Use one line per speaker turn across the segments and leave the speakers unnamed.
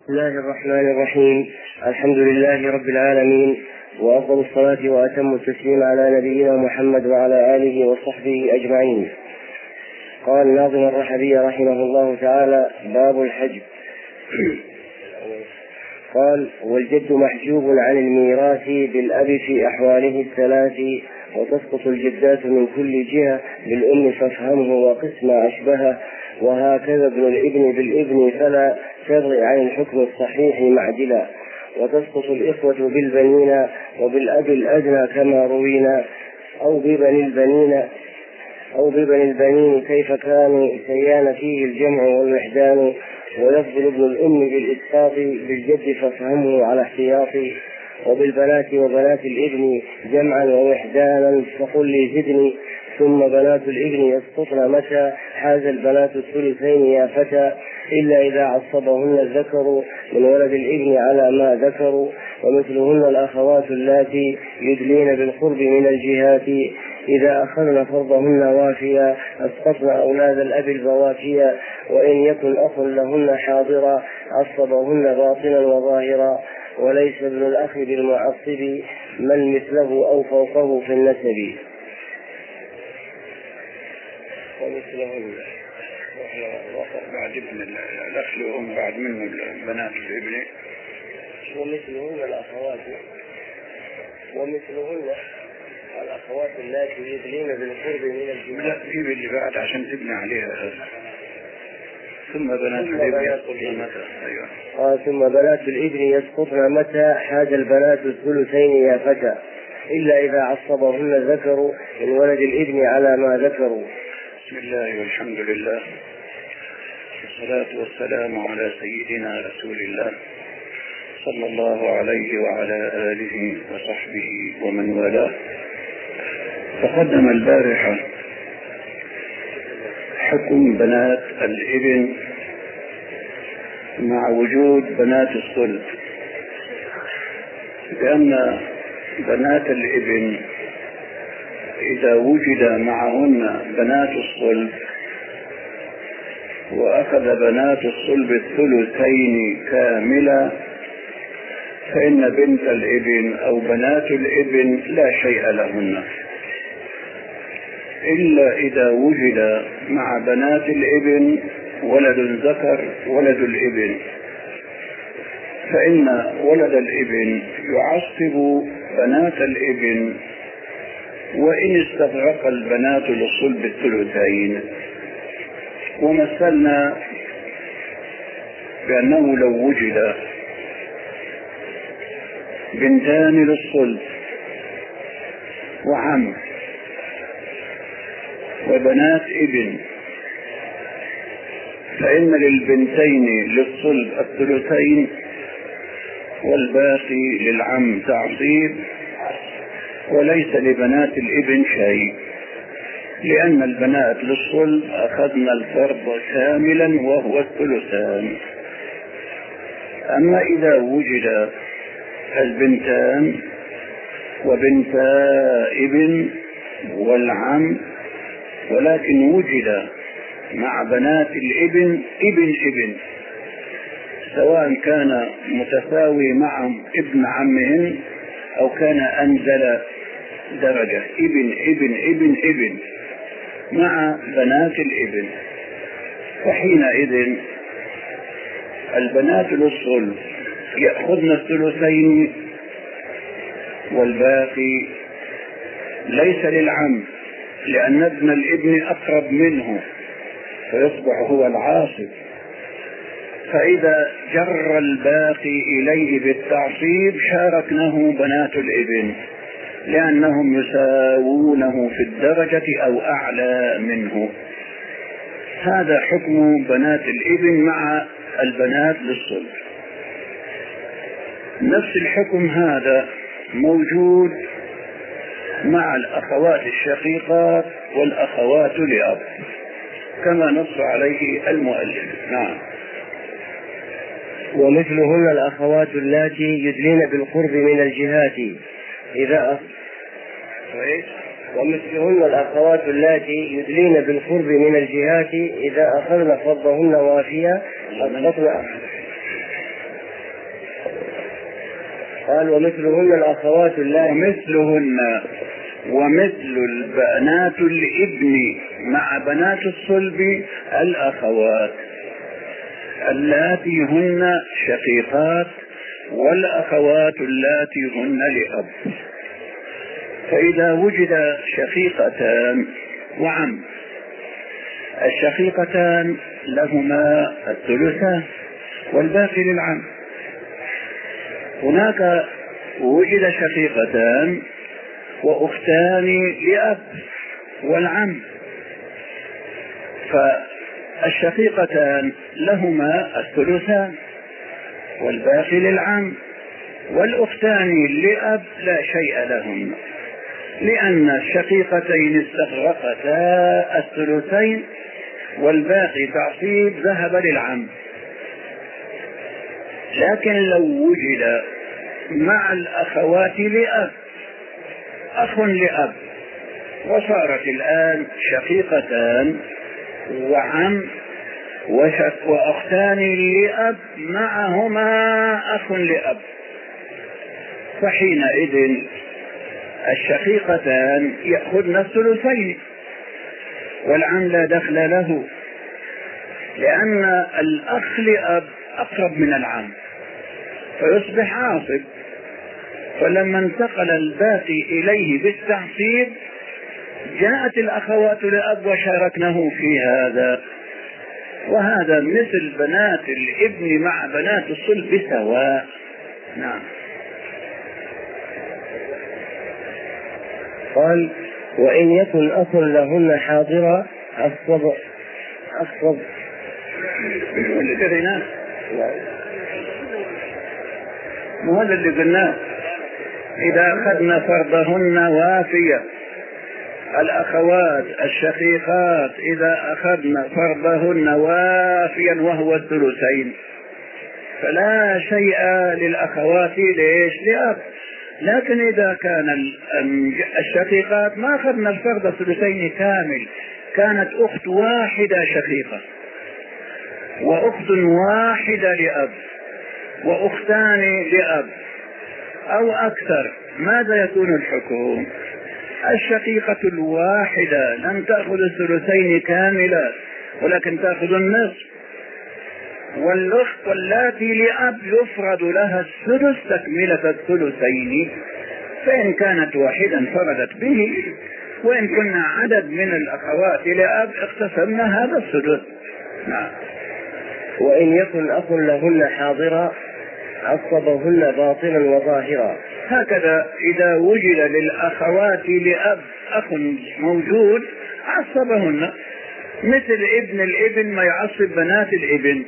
بسم الله الرحمن الرحيم. الحمد لله رب العالمين، وأفضل الصلاة وأتم التسليم على نبينا محمد وعلى آله وصحبه أجمعين. قال ناظم الرحبي رحمه الله تعالى: باب الحجب. قال: والجد محجوب عن الميراث بالأب في أحواله الثلاث، وتسقط الجدات من كل جهة بالأم فافهمه وقس ما أشبهه، وهكذا ابن الابن بالابن فلا تبغي عن الحكم الصحيح معدلا، وتسقط الإخوة بالبنين وبالأب الأدنى كما روينا، أو ببني البنين كيف كان سيان فيه الجمع والوحدان، ويفضل ابن الأم بالإسقاط بالجد فافهمه على احتياطي، وبالبنات وبنات الابن جمعا ووحدانا فقل لي زدني، ثم بنات الابن يسقطن متى حاز البنات الثلثين يا فتى، إلا إذا عصبهن الذكر من ولد الابن على ما ذكروا، ومثلهن الأخوات اللاتي يدلين بالقرب من الجهات، إذا أخذن فرضهن وافيا أسقطن أولاد الأب البوافيا، وإن يكن أخ لهن حاضرا عصبهن باطنا وظاهرا، وليس ابن الأخ بالمعصب من مثله أو فوقه في النسب.
ومثلهن بعد ابن الأخ لهم بعد منه بنات الابن،
ومثلهن الأخوات، ومثلهن الأخوات اللاتي يدلين بالقرب من الجماعة.
لا في اللي بعد عشان تبني عليها. ثم بنات الابن يسقطن متى. أيوة.
ثم بنات الابن يسقطن متى حاز البنات الثلثين يا فتى، إلا إذا عصبهن الذكر من ولد الابن على ما ذكروا.
بسم الله والحمد لله، والصلاة والسلام على سيدنا رسول الله صلى الله عليه وعلى آله وصحبه ومن والاه. تقدم البارحة حكم بنات الابن مع وجود بنات الصلب، لأن بنات الابن إذا وجد معهن بنات الصلب وأخذ بنات الصلب الثلثين كاملا، فإن بنت الابن أو بنات الابن لا شيء لهن، إلا إذا وجد مع بنات الابن ولد ذكر ولد الابن، فإن ولد الابن يعصب بنات الابن وإن استغرق البنات للصلب الثلثين. ومثلنا بأنه لو وجد بنتان للصلب وعم وبنات ابن، فإن للبنتين للصلب الثلثين والباقي للعم تعصيب، وليس لبنات الابن شيء، لأن البنات للصلب أخذنا الفرض كاملا وهو الثلثان. أما إذا وجد البنتان وبنتا ابن والعم، ولكن وجد مع بنات الابن ابن سواء كان متساوي معهم ابن عمهن أو كان أنزل درجة، ابن مع بنات الابن، فحينئذ البنات للصلب يأخذن الثلثين والباقي ليس للعم، لأن ابن الابن أقرب منه فيصبح هو العاصب، فإذا جر الباقي إليه بالتعصيب شاركنه بنات الابن، لأنهم يساوونه في الدرجة أو أعلى منه. هذا حكم بنات الابن مع البنات للصلب. نفس الحكم هذا موجود مع الأخوات الشقيقات والأخوات لأب كما نص عليه المؤلف. نعم.
ومثلهن الأخوات اللاتي يدلين بالقرب من الجهات ومثلهن الأخوات اللاتي يدلين بالقرب من الجهات إذا أخذن فرضهن وافيا قال ومثلهن الأخوات
ومثل البنات الابن مع بنات الصلب الأخوات اللاتي هن شقيقات والأخوات اللاتي هن لأب. فإذا وجد شقيقتان وعم، الشقيقتان لهما الثلثان والباقي للعم. هناك وجد شقيقتان وأختان لأب والعم، فالشقيقتان لهما الثلثان والباقي للعم، والأختان لأب لا شيء لهم، لأن الشقيقتين استغرقتا الثلثين والباقي تعصيب ذهب للعم. لكن لو وجد مع الأخوات لأب أخ لأب وصارت الآن شقيقتان وعم وأختان لأب معهما أخ لأب، فحينئذ الشقيقتان يأخذن الثلثين والعم لا دخل له، لأن الأخ لأب أقرب من العم فيصبح عاصب. فلما انتقل الباقي إليه بالتعصيب جاءت الأخوات لأب وشاركنه في هذا، وهذا مثل بنات الابن مع بنات الصلب سواء. نعم.
قال وإن يكن أخ لهن حاضرا أصب
اللي قريناه وهذا اللي قلناه إذا أخذنا فرضهن وافية، الأخوات الشقيقات إذا أخذنا فرضهن وافيا وهو الثلثين فلا شيء للأخوات ليش لأب. لكن إذا كان الشقيقات ما أخذنا الفرض الثلثين كامل، كانت أخت واحدة شقيقة وأخت واحدة لأب وأختان لأب أو أكثر، ماذا يكون الحكم؟ الشقيقة الواحدة لم تأخذ الثلثين كاملا ولكن تأخذ النصف، والأخت واللاتي لأب يفرض لها السدس تكملة الثلثين، فإن كانت واحدا فرضت به، وإن كنا عدد من الأخوات لأب اقتسمنا هذا السدس. نعم.
وإن يكن أخ لهن حاضرا عصبهن باطنا وظاهرا.
هكذا إذا وجد للأخوات لأب أخ موجود عصبهن، مثل ابن الابن ما يعصب بنات الابن.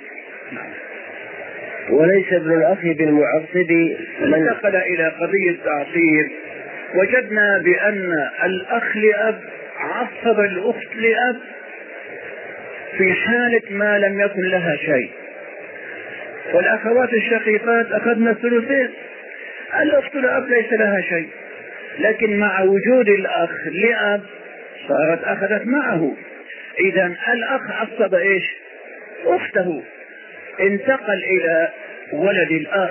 وليس ابن الأخ بالمعصب.
انتقل إلى قضية تعصيب، وجدنا بأن الأخ لأب عصب الأخت لأب في حالة ما لم يكن لها شيء، والأخوات الشقيقات أخذنا الثلثين، الأخت لأب ليس لها شيء، لكن مع وجود الأخ لأب صارت أخذت معه. إذن الأخ عصب إيش؟ أخته. انتقل إلى ولد الأخ.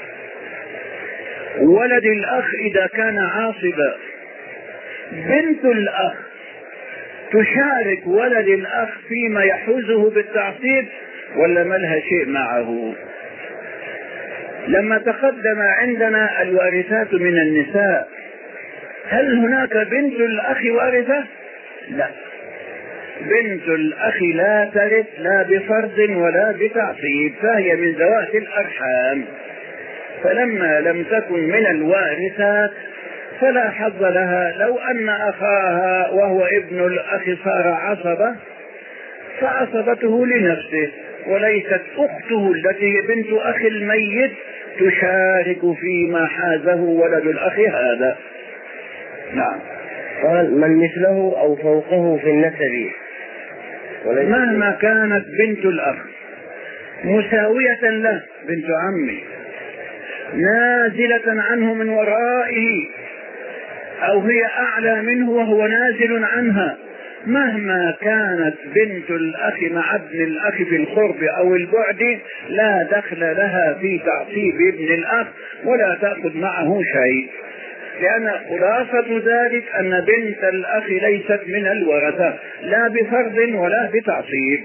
ولد الأخ إذا كان عاصبا بنت الأخ تشارك ولد الأخ فيما يحوزه بالتعصيب ولا ما لها شيء معه؟ لما تقدم عندنا الوارثات من النساء، هل هناك بنت الأخ وارثة؟ لا، بنت الأخ لا ترث لا بفرض ولا بتعصيب، فهي من ذوات الأرحام، فلما لم تكن من الوارثات فلا حظ لها. لو أن أخاها وهو ابن الأخ صار عصبة فعصبته لنفسه، وليست أخته التي بنت أخ الميت تشارك فيما حازه ولد الأخ هذا. نعم.
قال من مثله أو فوقه في النسب.
مهما كانت بنت الأخ مساوية له، بنت عمه نازلة عنه من ورائه، أو هي أعلى منه وهو نازل عنها، مهما كانت بنت الأخ مع ابن الأخ في القرب أو البعد لا دخل لها في تعصيب ابن الأخ ولا تأخذ معه شيء، لأن خلاصة ذلك أن بنت الأخ ليست من الورثة لا بفرض ولا بتعصيب.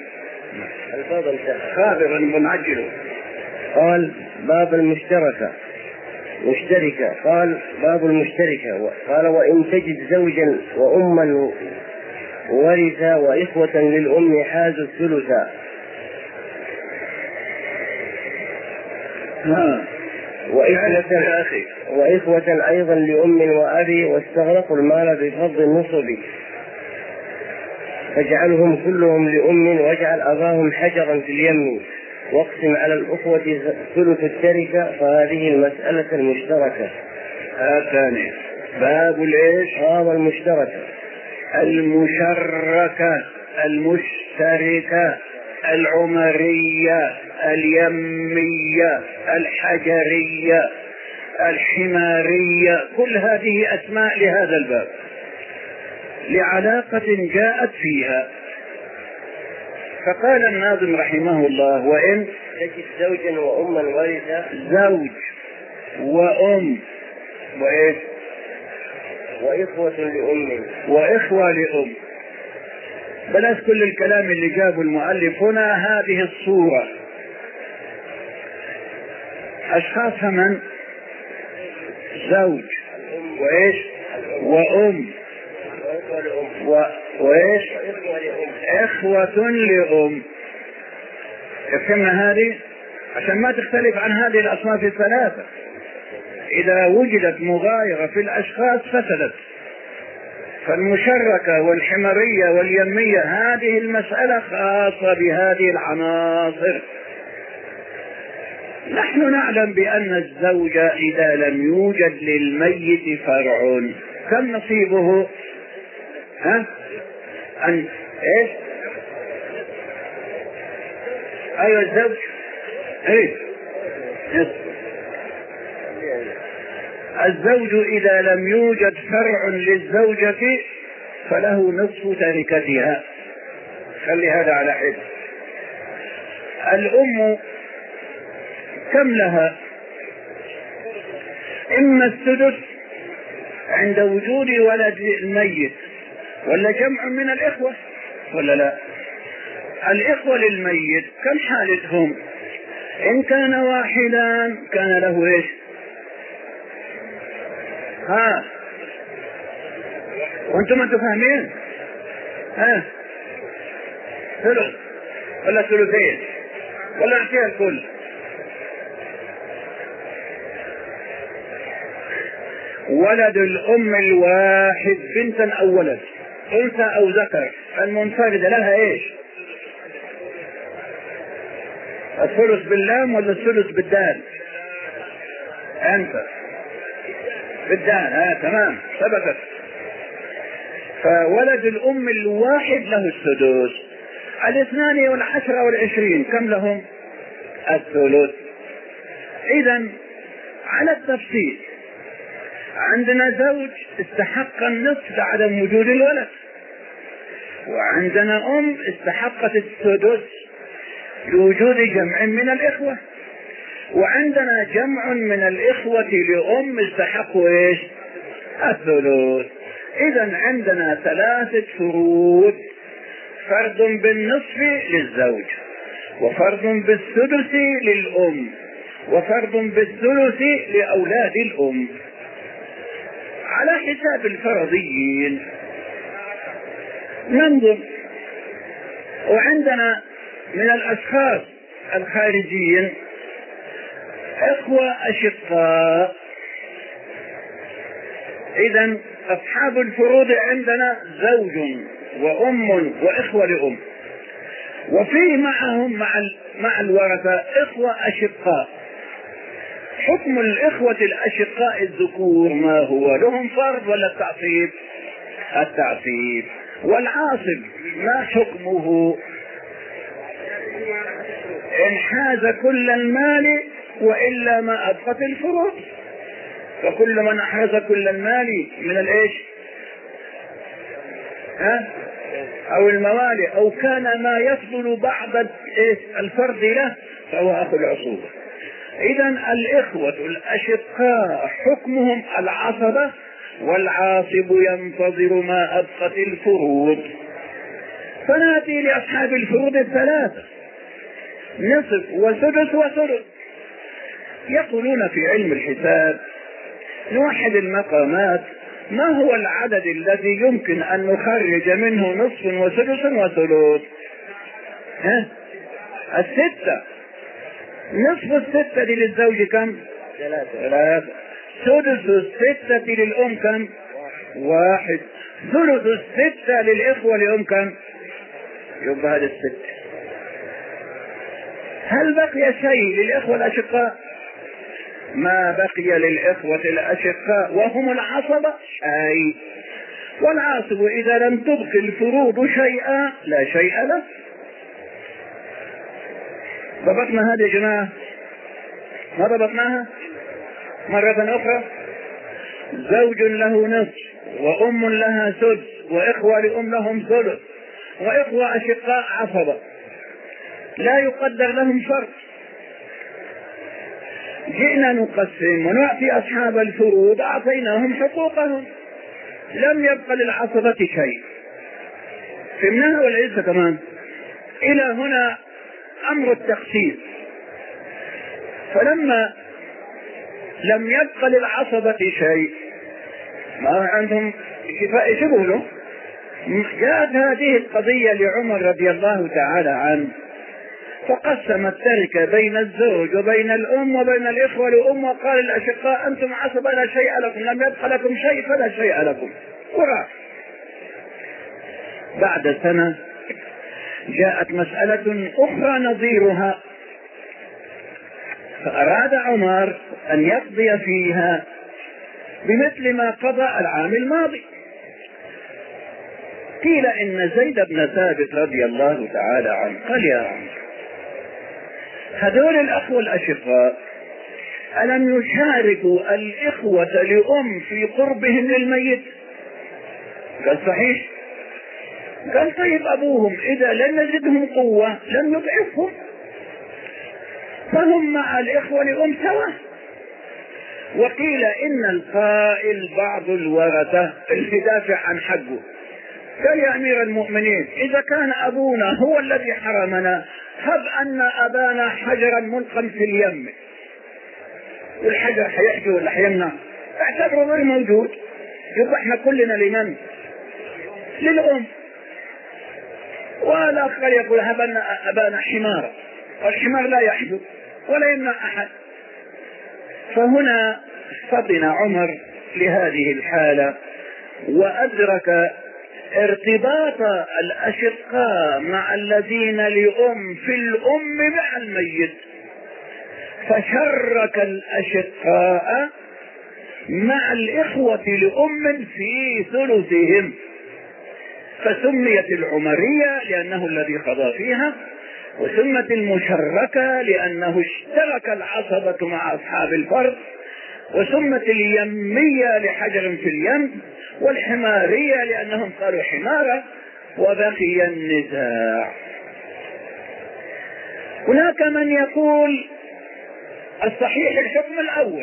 خابر منعجل.
قال باب المشتركة قال باب المشتركة. قال وإن تجد زوجا وأما ورثا وإخوة للأم حازوا الثلثا وإخوة أيضا لأم وأبي واستغرقوا المال بفضل النصب فاجعلهم كلهم لأم واجعل أباهم حجرا في اليم واقسم على الأخوة ثلث التركة فهذه المسألة المشتركة.
الثاني باب الإيش؟
باب المشتركة.
المشركة، المشتركة، العمرية، اليمية، الحجرية، الحمارية، كل هذه أسماء لهذا الباب لعلاقة جاءت فيها. فقال الناظم رحمه الله وإن
تجد زوجا وأما ورثا،
زوج وأم وإيه
وإخوة لأم
وإخوة لأم، بلاش كل الكلام اللي جابه المؤلف هنا. هذه الصورة أشخاص من زوج وإيش وأم وإيش إخوة لأم. فهمنا هذه عشان ما تختلف عن هذه الأصناف الثلاثة. إذا وجدت مغايرة في الأشخاص فسدت. فالمشركة والحمرية واليمية هذه المسألة خاصة بهذه العناصر. نحن نعلم بأن الزوج إذا لم يوجد للميت فرع كم نصيبه؟ أن إيش؟ أيوة الزوج إيه؟ الزوج إذا لم يوجد فرع للزوجة فله نصف تركتها. خلي هذا على حد. الأم كم لها؟ إما السدس عند وجود ولد الميت ولا جمع من الإخوة ولا لا؟ الإخوة للميت كم حالتهم؟ إن كان واحدا كان له إيش؟ وانتم انتم فاهمين؟ ثلث ولا ثلثين ولا اعطيها الكل؟ ولد الأم الواحد بنتا أو ولد أنثى أو ذكر المنفردة لها إيش؟ الثلث باللام ولا الثلث بالدال؟ أنت بالدال. تمام ثبتت. فولد الأم الواحد له السدس. 12 و10 و20 كم لهم؟ الثلث. إذا على التفصيل عندنا زوج استحق النصف لعدم وجود الولد، وعندنا أم استحقت السدس لوجود جمع من الإخوة، وعندنا جمع من الإخوة لأم استحقوا إيش؟ الثلث. إذا عندنا 3 فروض: فرد بالنصف للزوج، وفرد بالسدس للأم، وفرد بالثلث لأولاد الأم على حساب الفرضيين. ننظر. وعندنا من الأشخاص الخارجيين إخوة أشقاء. إذن أصحاب الفروض عندنا زوج وأم وإخوة لأم، وفيه معهم مع الورثة إخوة أشقاء. حكم الإخوة الأشقاء الذكور ما هو؟ لهم فرض ولا التعصيب؟ التعصيب. والعاصب ما حكمه؟ إن حاز كل المال وإلا ما أبقت الفروض. فكل من أحاز كل المال من الإيش؟ أو الموالي أو كان ما يفضل بعد الفرد له فهو أخو العصوبة. إذا الإخوة الأشقاء حكمهم العصبة، والعاصب ينتظر ما أبقت الفروض. فنأتي لأصحاب الفروض الثلاثة، نصف وسدس وثلث. يقولون في علم الحساب نوحد المقامات، ما هو العدد الذي يمكن أن نخرج منه نصف وسدس وثلث؟ الستة. نصف الستة للزوج كم؟ 3. سدس الستة للأم كم؟ 1. ثلث الستة للإخوة لأم كم؟ يبقى هذا 6. هل بقي شيء للإخوة الأشقاء؟ ما بقي للإخوة الأشقاء وهم العصبة أي. والعاصب إذا لم تبق الفروض شيئا لا شيء له. ضبطنا هذه يا جماعة؟ ما ضبطناها؟ مرة أخرى. زوج له نصف، وأم لها سدس، وإخوة لأم لهم ثلث، وإخوة أشقاء عصبة لا يقدر لهم فرق. جئنا نقسم ونعطي أصحاب الفروض، أعطيناهم حقوقهم، لم يبق للعصبة شيء. فهمناها ولا لسه كمان؟ إلى هنا أمر التقسيم. فلما لم يبق للعصبة شيء، ما عندهم شفاء شبه له، جاءت هذه القضية لعمر رضي الله تعالى عنه، فقسم التركة بين الزوج وبين الأم وبين الإخوة لأم، وقال الأشقاء أنتم عصبة لا شيء لكم، لم يبق لكم شيء فلا شيء لكم، وراح. بعد سنة جاءت مسألة أخرى نظيرها، فأراد عمر أن يقضي فيها بمثل ما قضى العام الماضي. قيل إن زيد بن ثابت رضي الله تعالى عنه قال يا عمر، هذول الأخوة الأشقاء ألم يشاركوا الإخوة لأم في قربهم للميت؟ قال صحيح. قال طيب أبوهم إذا لم يزدهم قوة لم يضعفهم، فهم مع الإخوة لأم سوا. وقيل إن القائل بعض الورثة اللي دافع عن حقه قال يا أمير المؤمنين إذا كان أبونا هو الذي حرمنا، هب أن أبانا حجرا ملقا في اليم، والحجر حيحجي ولا حيمنع؟ اعتبره غير موجود، يبقى احنا كلنا لمن؟ للأم. والآخر يقول هب أن أبانا حمارا، والحمار لا يحجب ولا يمنع أحد. فهنا فطن عمر لهذه الحالة، وأدرك ارتباط الأشقاء مع الذين لأم في الأم مع الميت، فشرك الأشقاء مع الإخوة لأم في ثلثهم، فسميت العمرية لأنه الذي قضى فيها، وسمت المشركة لأنه اشترك العصبة مع أصحاب الفرض، وسمت اليمية لحجر في اليم، والحمارية لأنهم قالوا حمارة. وبقي النزاع. هناك من يقول الصحيح الحكم الأول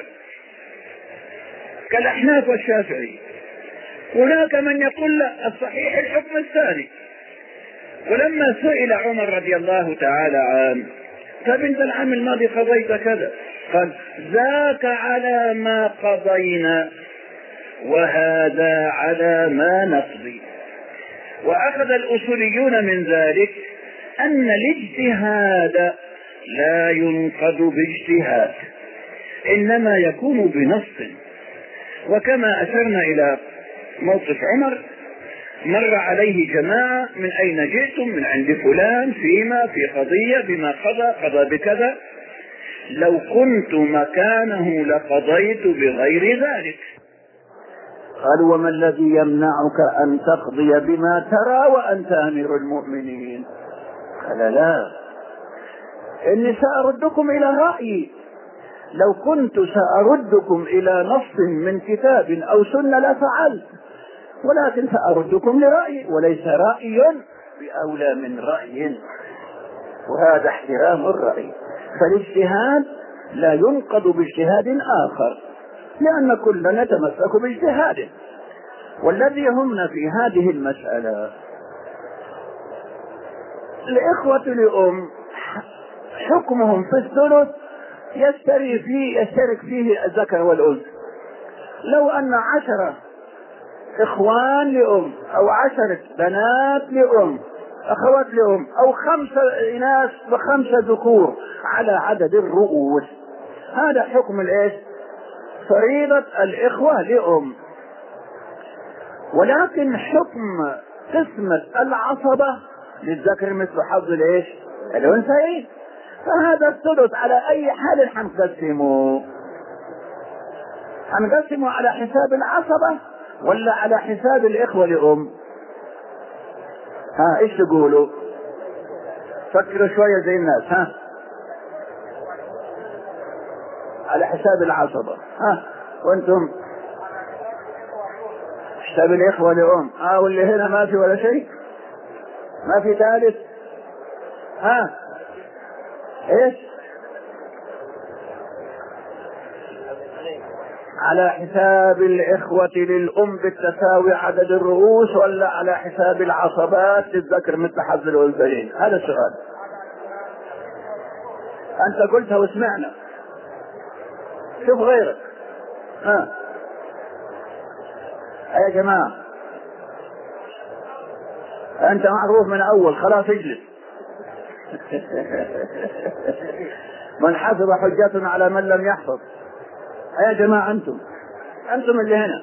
كالأحناف والشافعي، هناك من يقول لا الصحيح الحكم الثاني. ولما سئل عمر رضي الله تعالى عنه طيب انت العام الماضي قضيت كذا، قال ذاك على ما قضينا وهذا على ما نقضي. وأخذ الأصوليون من ذلك أن الاجتهاد لا ينقض باجتهاد، إنما يكون بنص. وكما أشرنا إلى موقف عمر، مر عليه جماعة من أين جئتم؟ من عند فلان فيما في قضية بما قضى بكذا، لو كنت مكانه لقضيت بغير ذلك.
قالوا وما الذي يمنعك أن تقضي بما ترى وأنت أمير المؤمنين؟ قال لا، إني سأردكم إلى رأيي، لو كنت سأردكم إلى نص من كتاب أو سنة لفعلت، ولكن سأردكم لرأيي، وليس رأي بأولى من رأي، وهذا احترام الرأي. فالاجتهاد لا ينقض باجتهاد آخر، لأن كلنا نتمسك باجتهاده. والذي يهمنا في هذه المسألة الإخوة لأم حكمهم في الثلث يشترك فيه الذكر والأنثى. لو أن 10 إخوان لأم أو 10 بنات لأم أخوات لأم أو 5 إناث و5 ذكور على عدد الرؤوس، هذا حكم الإيش؟ فريضة الإخوة لأم. ولكن حكم قسمة العصبة للذكر مثل حظ الإيش؟ الأنثيين. فهذا الثلث على أي حال حنقسمه على حساب العصبة ولا على حساب الإخوة لأم؟ ها إيش تقولوا؟ فكروا شوية زي الناس. ها على حساب العصبة. ها وانتم حساب الإخوة لأم. واللي هنا ما في ولا شيء، ما في ثالث. ها ايش؟ على حساب الإخوة للأم بالتساوي عدد الرؤوس ولا على حساب العصبات للذكر مثل حظ الأنثيين؟ هذا السؤال. أنت قلتها وسمعنا، شوف غيرك. يا جماعة أنت معروف من أول، خلاص اجلس. من حفظ حجة على من لم يحفظ. يا جماعة أنتم اللي هنا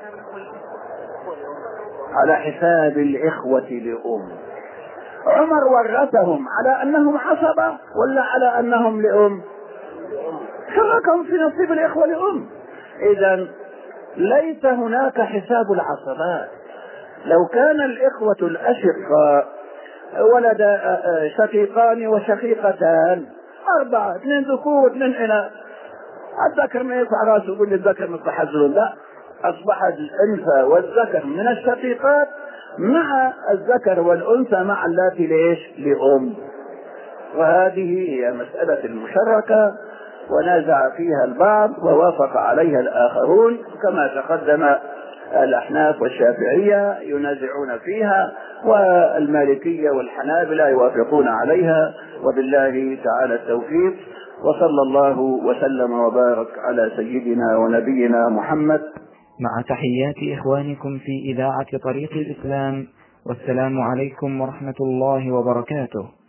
على حساب الإخوة لأم. عمر ورثهم على أنهم عصبة ولا على أنهم لأم؟ شركهم في نصيب الإخوة لأم. إذن ليس هناك حساب العصبات. لو كان الإخوة الأشقاء ولد شقيقان وشقيقتان 4، 2 ذكور 2 إناث، الذكر ما يرفع راسه يقول للذكر مثل حظ الأنثى، لا، أصبحت الأنثى والذكر من الشقيقات مع الذكر والأنثى مع اللاتي ليش؟ لأم. وهذه هي مسألة المشركة، ونازع فيها البعض ووافق عليها الآخرون، كما تقدم الأحناف والشافعية ينازعون فيها، والمالكية والحنابلة يوافقون عليها، وبالله تعالى التوفيق. وصلى الله وسلم وبارك على سيدنا ونبينا محمد.
مع تحيات إخوانكم في إذاعة طريق الإسلام، والسلام عليكم ورحمة الله وبركاته.